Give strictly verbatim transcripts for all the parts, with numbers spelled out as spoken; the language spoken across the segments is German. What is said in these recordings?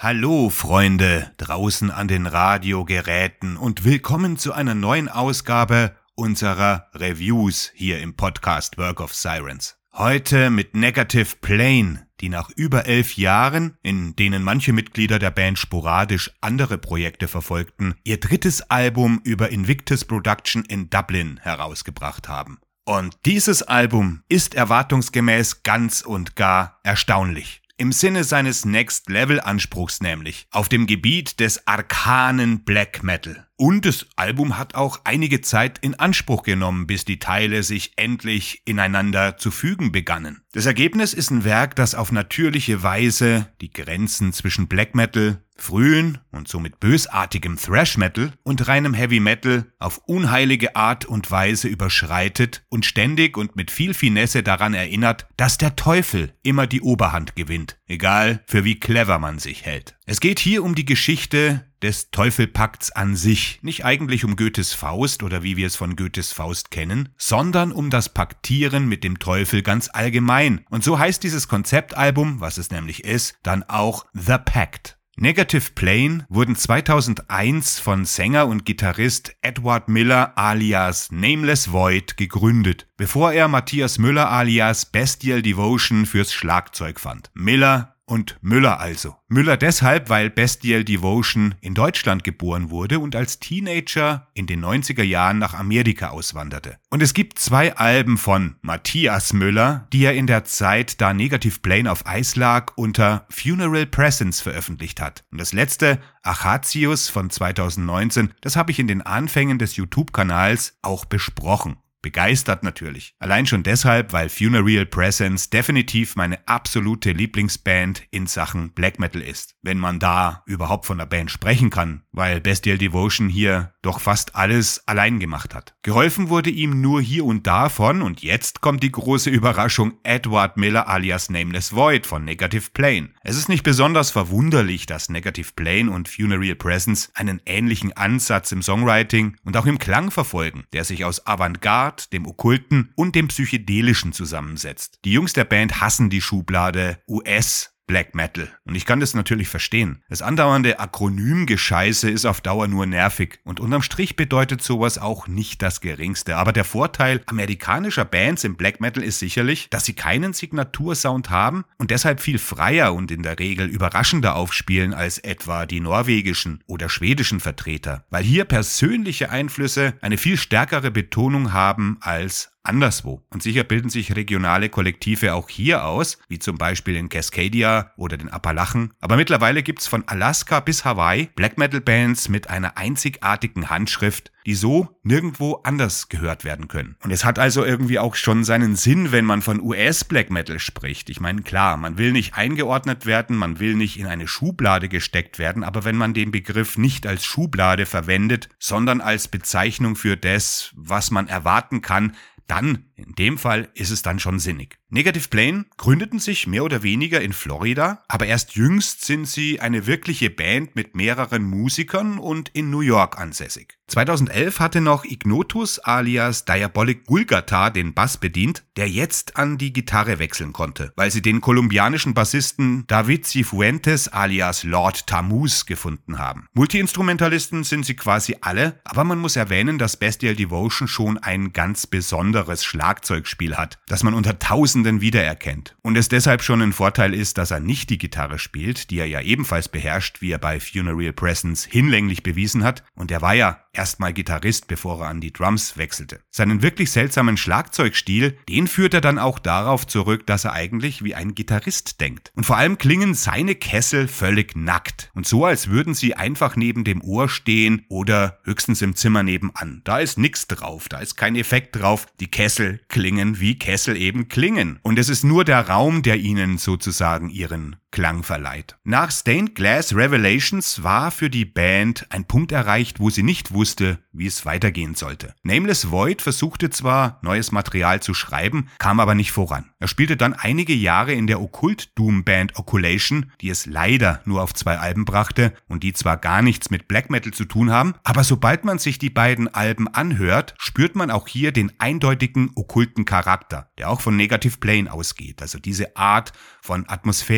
Hallo Freunde draußen an den Radiogeräten und willkommen zu einer neuen Ausgabe unserer Reviews hier im Podcast Work of Sirens. Heute mit Negative Plane, die nach über elf Jahren, in denen manche Mitglieder der Band sporadisch andere Projekte verfolgten, ihr drittes Album über Invictus Production in Dublin herausgebracht haben. Und dieses Album ist erwartungsgemäß ganz und gar erstaunlich. Im Sinne seines Next-Level-Anspruchs nämlich, auf dem Gebiet des arkanen Black Metal. Und das Album hat auch einige Zeit in Anspruch genommen, bis die Teile sich endlich ineinander zu fügen begannen. Das Ergebnis ist ein Werk, das auf natürliche Weise die Grenzen zwischen Black Metal, frühen und somit bösartigem Thrash Metal und reinem Heavy Metal auf unheilige Art und Weise überschreitet und ständig und mit viel Finesse daran erinnert, dass der Teufel immer die Oberhand gewinnt, egal für wie clever man sich hält. Es geht hier um die Geschichte des Teufelpakts an sich, nicht eigentlich um Goethes Faust oder wie wir es von Goethes Faust kennen, sondern um das Paktieren mit dem Teufel ganz allgemein. Und so heißt dieses Konzeptalbum, was es nämlich ist, dann auch The Pact. Negative Plane wurden zweitausendeins von Sänger und Gitarrist Edward Miller alias Nameless Void gegründet, bevor er Matthias Müller alias Bestial Devotion fürs Schlagzeug fand. Miller und Müller also. Müller deshalb, weil Bestial Devotion in Deutschland geboren wurde und als Teenager in den neunziger Jahren nach Amerika auswanderte. Und es gibt zwei Alben von Matthias Müller, die er in der Zeit, da Negative Plane auf Eis lag, unter Funeral Presence veröffentlicht hat. Und das letzte, Achatius von zweitausendneunzehn, das habe ich in den Anfängen des YouTube-Kanals auch besprochen. Begeistert natürlich. Allein schon deshalb, weil Funeral Presence definitiv meine absolute Lieblingsband in Sachen Black Metal ist. Wenn man da überhaupt von der Band sprechen kann, weil Bestial Devotion hier doch fast alles allein gemacht hat. Geholfen wurde ihm nur hier und da von, und jetzt kommt die große Überraschung, Edward Miller alias Nameless Void von Negative Plane. Es ist nicht besonders verwunderlich, dass Negative Plane und Funeral Presence einen ähnlichen Ansatz im Songwriting und auch im Klang verfolgen, der sich aus Avantgarde, dem Okkulten und dem Psychedelischen zusammensetzt. Die Jungs der Band hassen die Schublade U S Black Metal. Und ich kann das natürlich verstehen. Das andauernde Akronymgescheiße ist auf Dauer nur nervig. Und unterm Strich bedeutet sowas auch nicht das Geringste. Aber der Vorteil amerikanischer Bands im Black Metal ist sicherlich, dass sie keinen Signatursound haben und deshalb viel freier und in der Regel überraschender aufspielen als etwa die norwegischen oder schwedischen Vertreter. Weil hier persönliche Einflüsse eine viel stärkere Betonung haben als anderswo. Und sicher bilden sich regionale Kollektive auch hier aus, wie zum Beispiel in Cascadia oder den Appalachen. Aber mittlerweile gibt's von Alaska bis Hawaii Black Metal Bands mit einer einzigartigen Handschrift, die so nirgendwo anders gehört werden können. Und es hat also irgendwie auch schon seinen Sinn, wenn man von U S Black Metal spricht. Ich meine, klar, man will nicht eingeordnet werden, man will nicht in eine Schublade gesteckt werden, aber wenn man den Begriff nicht als Schublade verwendet, sondern als Bezeichnung für das, was man erwarten kann, dann, in dem Fall, ist es dann schon sinnig. Negative Plane gründeten sich mehr oder weniger in Florida, aber erst jüngst sind sie eine wirkliche Band mit mehreren Musikern und in New York ansässig. zweitausendelf hatte noch Ignotus alias Diabolic Gulgatar den Bass bedient, der jetzt an die Gitarre wechseln konnte, weil sie den kolumbianischen Bassisten David Cifuentes alias Lord Tammuz gefunden haben. Multiinstrumentalisten sind sie quasi alle, aber man muss erwähnen, dass Bestial Devotion schon ein ganz besonderes Schlagzeugspiel hat, das man unter Tausenden wiedererkennt. Und es deshalb schon ein Vorteil ist, dass er nicht die Gitarre spielt, die er ja ebenfalls beherrscht, wie er bei Funeral Presence hinlänglich bewiesen hat. Und er war ja erstmal Gitarrist, bevor er an die Drums wechselte. Seinen wirklich seltsamen Schlagzeugstil, den führt er dann auch darauf zurück, dass er eigentlich wie ein Gitarrist denkt. Und vor allem klingen seine Kessel völlig nackt. Und so, als würden sie einfach neben dem Ohr stehen oder höchstens im Zimmer nebenan. Da ist nichts drauf, da ist kein Effekt drauf. Die Kessel klingen, wie Kessel eben klingen. Und es ist nur der Raum, der ihnen sozusagen ihren Klang verleiht. Nach Stained Glass Revelations war für die Band ein Punkt erreicht, wo sie nicht wusste, wie es weitergehen sollte. Nameless Void versuchte zwar, neues Material zu schreiben, kam aber nicht voran. Er spielte dann einige Jahre in der Okkult-Doom-Band Occultation, die es leider nur auf zwei Alben brachte und die zwar gar nichts mit Black Metal zu tun haben, aber sobald man sich die beiden Alben anhört, spürt man auch hier den eindeutigen okkulten Charakter, der auch von Negative Plane ausgeht, also diese Art von Atmosphäre.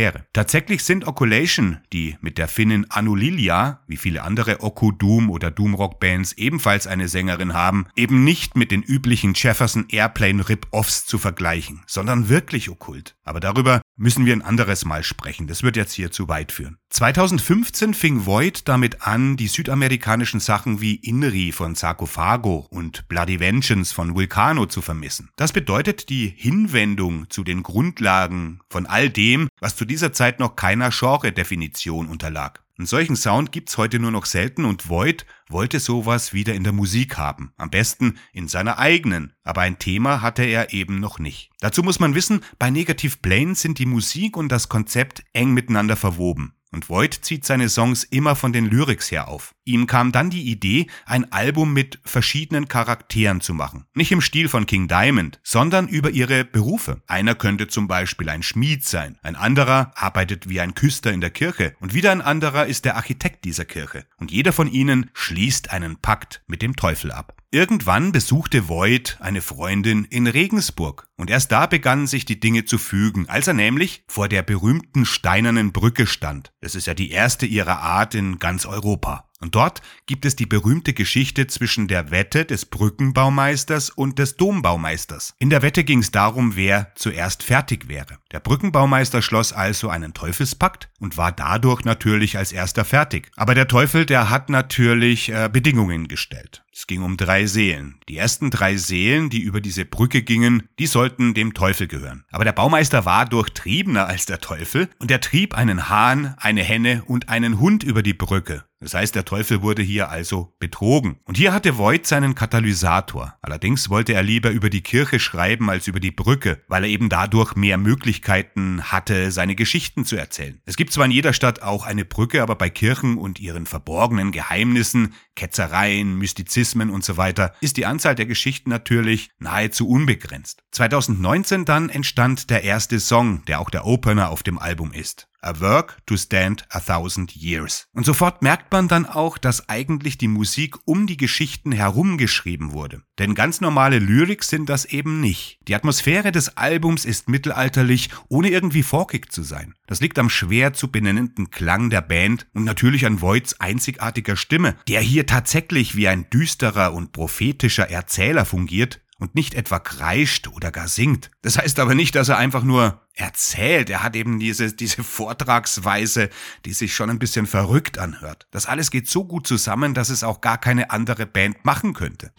Tatsächlich sind Okulation, die mit der Finnin Anu Lilja, wie viele andere Oku Doom oder Doomrock-Bands ebenfalls eine Sängerin haben, eben nicht mit den üblichen Jefferson Airplane Rip-Offs zu vergleichen, sondern wirklich okkult. Aber darüber müssen wir ein anderes Mal sprechen, das wird jetzt hier zu weit führen. zweitausendfünfzehn fing Void damit an, die südamerikanischen Sachen wie Inri von Sarcophago und Bloody Vengeance von Vulcano zu vermissen. Das bedeutet die Hinwendung zu den Grundlagen von all dem, was zu dieser Zeit noch keiner Genre-Definition unterlag. Einen solchen Sound gibt's heute nur noch selten und Void wollte sowas wieder in der Musik haben. Am besten in seiner eigenen. Aber ein Thema hatte er eben noch nicht. Dazu muss man wissen, bei Negative Plane sind die Musik und das Konzept eng miteinander verwoben. Und Void zieht seine Songs immer von den Lyrics her auf. Ihm kam dann die Idee, ein Album mit verschiedenen Charakteren zu machen. Nicht im Stil von King Diamond, sondern über ihre Berufe. Einer könnte zum Beispiel ein Schmied sein, ein anderer arbeitet wie ein Küster in der Kirche und wieder ein anderer ist der Architekt dieser Kirche. Und jeder von ihnen schließt einen Pakt mit dem Teufel ab. Irgendwann besuchte Void eine Freundin in Regensburg und erst da begannen sich die Dinge zu fügen, als er nämlich vor der berühmten steinernen Brücke stand. Das ist ja die erste ihrer Art in ganz Europa. Und dort gibt es die berühmte Geschichte zwischen der Wette des Brückenbaumeisters und des Dombaumeisters. In der Wette ging es darum, wer zuerst fertig wäre. Der Brückenbaumeister schloss also einen Teufelspakt und war dadurch natürlich als erster fertig. Aber der Teufel, der hat natürlich äh, Bedingungen gestellt. Es ging um drei Seelen. Die ersten drei Seelen, die über diese Brücke gingen, die sollten dem Teufel gehören. Aber der Baumeister war durchtriebener als der Teufel und er trieb einen Hahn, eine Henne und einen Hund über die Brücke. Das heißt, der Teufel wurde hier also betrogen. Und hier hatte Void seinen Katalysator. Allerdings wollte er lieber über die Kirche schreiben als über die Brücke, weil er eben dadurch mehr Möglichkeiten hatte, seine Geschichten zu erzählen. Es gibt zwar in jeder Stadt auch eine Brücke, aber bei Kirchen und ihren verborgenen Geheimnissen, Ketzereien, Mystizismen und so weiter ist die Anzahl der Geschichten natürlich nahezu unbegrenzt. zweitausendneunzehn dann entstand der erste Song, der auch der Opener auf dem Album ist. A Work to Stand a Thousand Years. Und sofort merkt man dann auch, dass eigentlich die Musik um die Geschichten herum geschrieben wurde. Denn ganz normale Lyrics sind das eben nicht. Die Atmosphäre des Albums ist mittelalterlich, ohne irgendwie folkig zu sein. Das liegt am schwer zu benennenden Klang der Band und natürlich an Voids einzigartiger Stimme, der hier tatsächlich wie ein düsterer und prophetischer Erzähler fungiert und nicht etwa kreischt oder gar singt. Das heißt aber nicht, dass er einfach nur erzählt. Er hat eben diese, diese Vortragsweise, die sich schon ein bisschen verrückt anhört. Das alles geht so gut zusammen, dass es auch gar keine andere Band machen könnte.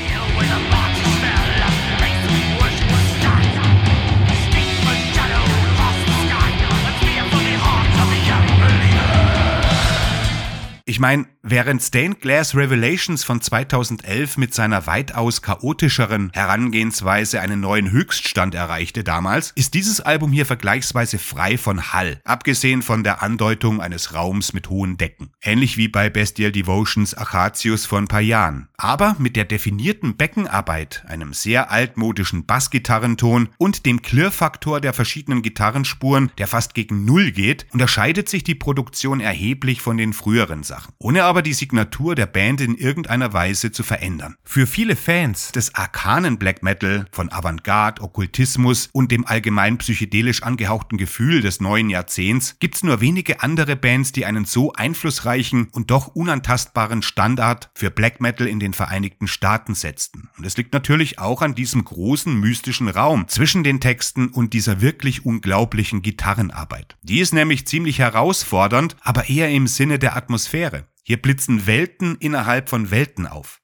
Ich meine, während Stained Glass Revelations von zweitausendelf mit seiner weitaus chaotischeren Herangehensweise einen neuen Höchststand erreichte damals, ist dieses Album hier vergleichsweise frei von Hall, abgesehen von der Andeutung eines Raums mit hohen Decken. Ähnlich wie bei Bestial Devotions Achatius vor ein paar Jahren. Aber mit der definierten Beckenarbeit, einem sehr altmodischen Bassgitarrenton und dem Klirrfaktor der verschiedenen Gitarrenspuren, der fast gegen Null geht, unterscheidet sich die Produktion erheblich von den früheren Sachen. Ohne aber die Signatur der Band in irgendeiner Weise zu verändern. Für viele Fans des arkanen Black Metal, von Avantgarde, Okkultismus und dem allgemein psychedelisch angehauchten Gefühl des neuen Jahrzehnts gibt's nur wenige andere Bands, die einen so einflussreichen und doch unantastbaren Standard für Black Metal in den Vereinigten Staaten setzten. Und es liegt natürlich auch an diesem großen mystischen Raum zwischen den Texten und dieser wirklich unglaublichen Gitarrenarbeit. Die ist nämlich ziemlich herausfordernd, aber eher im Sinne der Atmosphäre. Hier blitzen Welten innerhalb von Welten auf.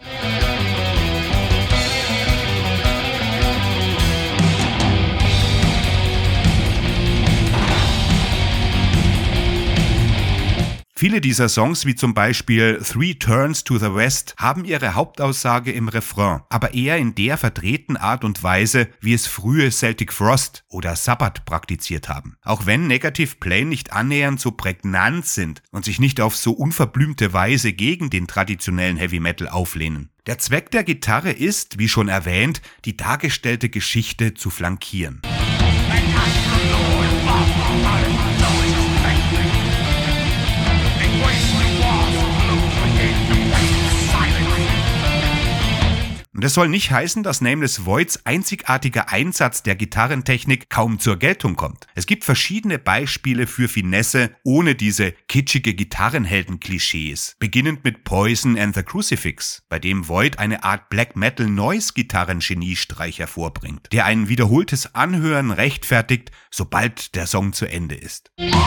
Viele dieser Songs, wie zum Beispiel Three Turns to the West, haben ihre Hauptaussage im Refrain, aber eher in der verdrehten Art und Weise, wie es frühe Celtic Frost oder Sabbath praktiziert haben. Auch wenn Negative Plane nicht annähernd so prägnant sind und sich nicht auf so unverblümte Weise gegen den traditionellen Heavy Metal auflehnen. Der Zweck der Gitarre ist, wie schon erwähnt, die dargestellte Geschichte zu flankieren. Und Und das soll nicht heißen, dass Nameless Voids einzigartiger Einsatz der Gitarrentechnik kaum zur Geltung kommt. Es gibt verschiedene Beispiele für Finesse ohne diese kitschige Gitarrenhelden-Klischees. Beginnend mit Poison and the Crucifix, bei dem Void eine Art Black Metal Noise-Gitarren-Geniestreich hervorbringt, der ein wiederholtes Anhören rechtfertigt, sobald der Song zu Ende ist.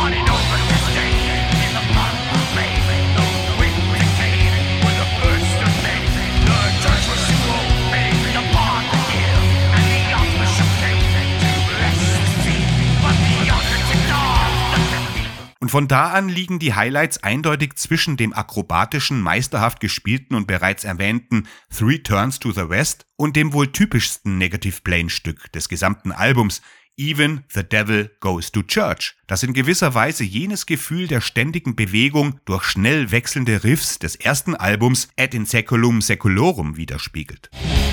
Und von da an liegen die Highlights eindeutig zwischen dem akrobatischen, meisterhaft gespielten und bereits erwähnten Three Turns to the West und dem wohl typischsten Negative Plane-Stück des gesamten Albums, Even the Devil Goes to Church, das in gewisser Weise jenes Gefühl der ständigen Bewegung durch schnell wechselnde Riffs des ersten Albums Ad in Seculum Seculorum widerspiegelt.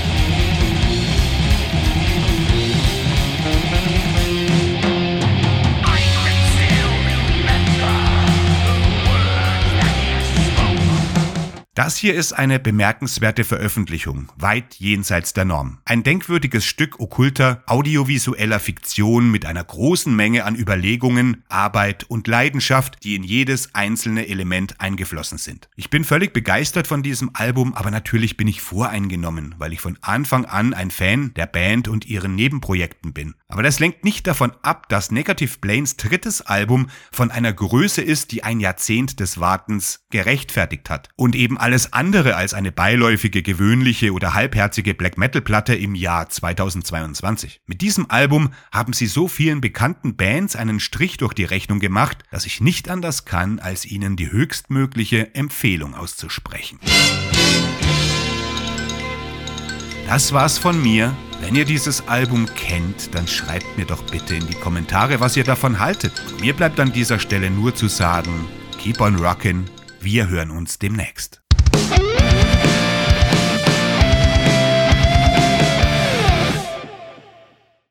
Das hier ist eine bemerkenswerte Veröffentlichung, weit jenseits der Norm. Ein denkwürdiges Stück okkulter, audiovisueller Fiktion mit einer großen Menge an Überlegungen, Arbeit und Leidenschaft, die in jedes einzelne Element eingeflossen sind. Ich bin völlig begeistert von diesem Album, aber natürlich bin ich voreingenommen, weil ich von Anfang an ein Fan der Band und ihren Nebenprojekten bin. Aber das lenkt nicht davon ab, dass Negative Planes drittes Album von einer Größe ist, die ein Jahrzehnt des Wartens gerechtfertigt hat und eben alles andere als eine beiläufige, gewöhnliche oder halbherzige Black-Metal-Platte im Jahr zweitausendzweiundzwanzig. Mit diesem Album haben sie so vielen bekannten Bands einen Strich durch die Rechnung gemacht, dass ich nicht anders kann, als ihnen die höchstmögliche Empfehlung auszusprechen. Das war's von mir. Wenn ihr dieses Album kennt, dann schreibt mir doch bitte in die Kommentare, was ihr davon haltet. Mir bleibt an dieser Stelle nur zu sagen, keep on rockin', wir hören uns demnächst.